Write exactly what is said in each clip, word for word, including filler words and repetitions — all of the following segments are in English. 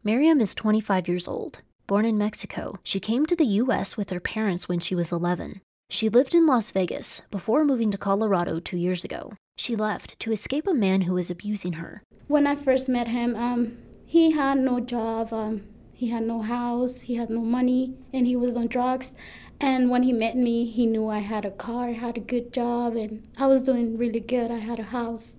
Miriam is twenty-five years old. Born in Mexico, she came to the U S with her parents when she was eleven. She lived in Las Vegas before moving to Colorado two years ago. She left to escape a man who was abusing her. When I first met him, um, he had no job, um, he had no house, he had no money, and he was on drugs. And when he met me, he knew I had a car, I had a good job, and I was doing really good. I had a house.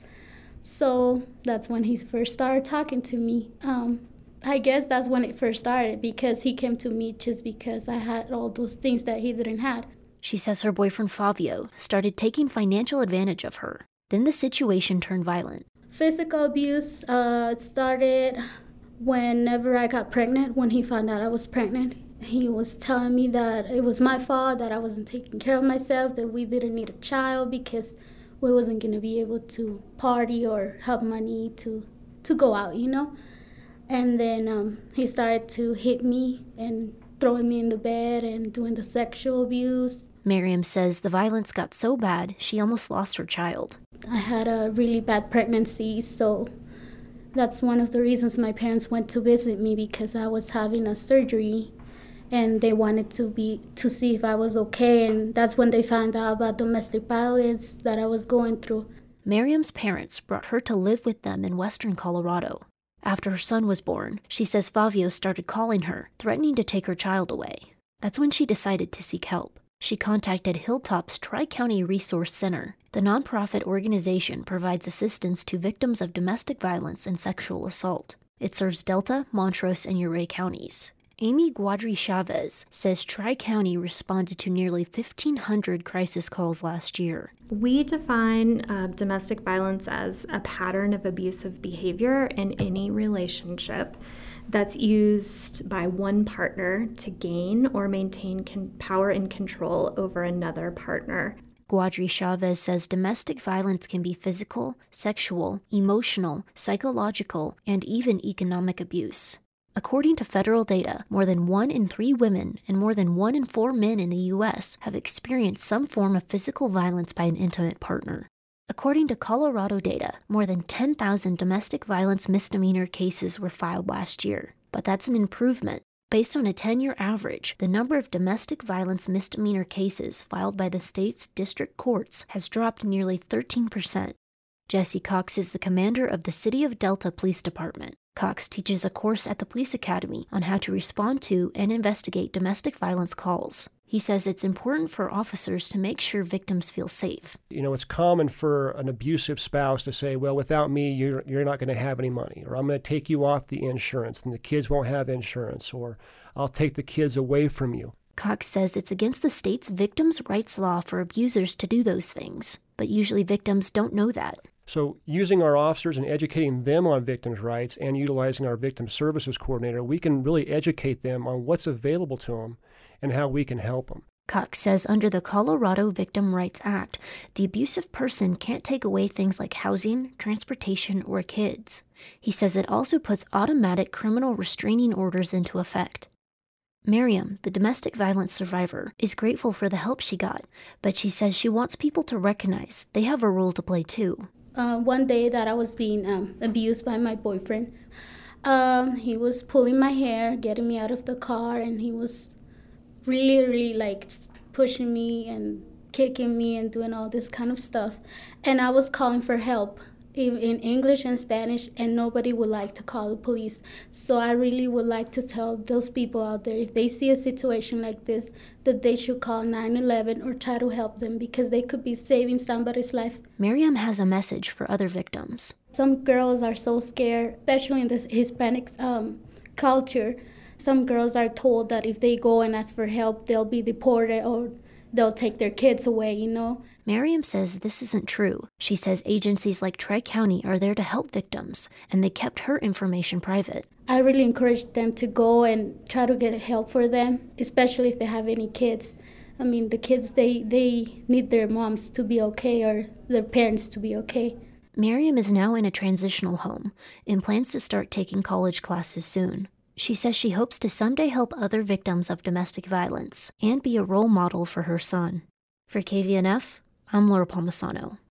So that's when he first started talking to me. Um, I guess that's when it first started, because he came to me just because I had all those things that he didn't have. She says her boyfriend Fabio started taking financial advantage of her. Then the situation turned violent. Physical abuse uh, started whenever I got pregnant, when he found out I was pregnant. He was telling me that it was my fault, that I wasn't taking care of myself, that we didn't need a child because we wasn't going to be able to party or have money to, to go out, you know? And then um, he started to hit me and throwing me in the bed and doing the sexual abuse. Miriam says the violence got so bad, she almost lost her child. I had a really bad pregnancy, so that's one of the reasons my parents went to visit me, because I was having a surgery and they wanted to be to see if I was okay, and that's when they found out about domestic violence that I was going through. Miriam's parents brought her to live with them in western Colorado. After her son was born, she says Fabio started calling her, threatening to take her child away. That's when she decided to seek help. She contacted Hilltop's Tri-County Resource Center. The nonprofit organization provides assistance to victims of domestic violence and sexual assault. It serves Delta, Montrose, and Ouray counties. Amy Guadri Chavez says Tri-County responded to nearly fifteen hundred crisis calls last year. We define uh, domestic violence as a pattern of abusive behavior in any relationship that's used by one partner to gain or maintain con- power and control over another partner. Guadri Chavez says domestic violence can be physical, sexual, emotional, psychological, and even economic abuse. According to federal data, more than one in three women and more than one in four men in the U S have experienced some form of physical violence by an intimate partner. According to Colorado data, more than ten thousand domestic violence misdemeanor cases were filed last year. But that's an improvement. Based on a ten-year average, the number of domestic violence misdemeanor cases filed by the state's district courts has dropped nearly thirteen percent. Jesse Cox is the commander of the City of Delta Police Department. Cox teaches a course at the police academy on how to respond to and investigate domestic violence calls. He says it's important for officers to make sure victims feel safe. You know, it's common for an abusive spouse to say, well, without me, you're, you're not going to have any money, or I'm going to take you off the insurance and the kids won't have insurance, or I'll take the kids away from you. Cox says it's against the state's victims' rights law for abusers to do those things, but usually victims don't know that. So using our officers and educating them on victims' rights and utilizing our victim services coordinator, we can really educate them on what's available to them and how we can help them. Cox says under the Colorado Victim Rights Act, the abusive person can't take away things like housing, transportation, or kids. He says it also puts automatic criminal restraining orders into effect. Miriam, the domestic violence survivor, is grateful for the help she got, but she says she wants people to recognize they have a role to play too. Uh, one day that I was being um, abused by my boyfriend, um, he was pulling my hair, getting me out of the car, and he was really, really like pushing me and kicking me and doing all this kind of stuff. And I was calling for help in, in English and Spanish, and nobody would like to call the police. So I really would like to tell those people out there, if they see a situation like this, that they should call nine one one or try to help them, because they could be saving somebody's life. Miriam has a message for other victims. Some girls are so scared, especially in the Hispanic um, culture. Some girls are told that if they go and ask for help, they'll be deported or they'll take their kids away, you know. Miriam says this isn't true. She says agencies like Tri-County are there to help victims, and they kept her information private. I really encourage them to go and try to get help for them, especially if they have any kids. I mean, the kids, they, they need their moms to be okay or their parents to be okay. Miriam is now in a transitional home and plans to start taking college classes soon. She says she hopes to someday help other victims of domestic violence and be a role model for her son. For K V N F, I'm Laura Palmisano.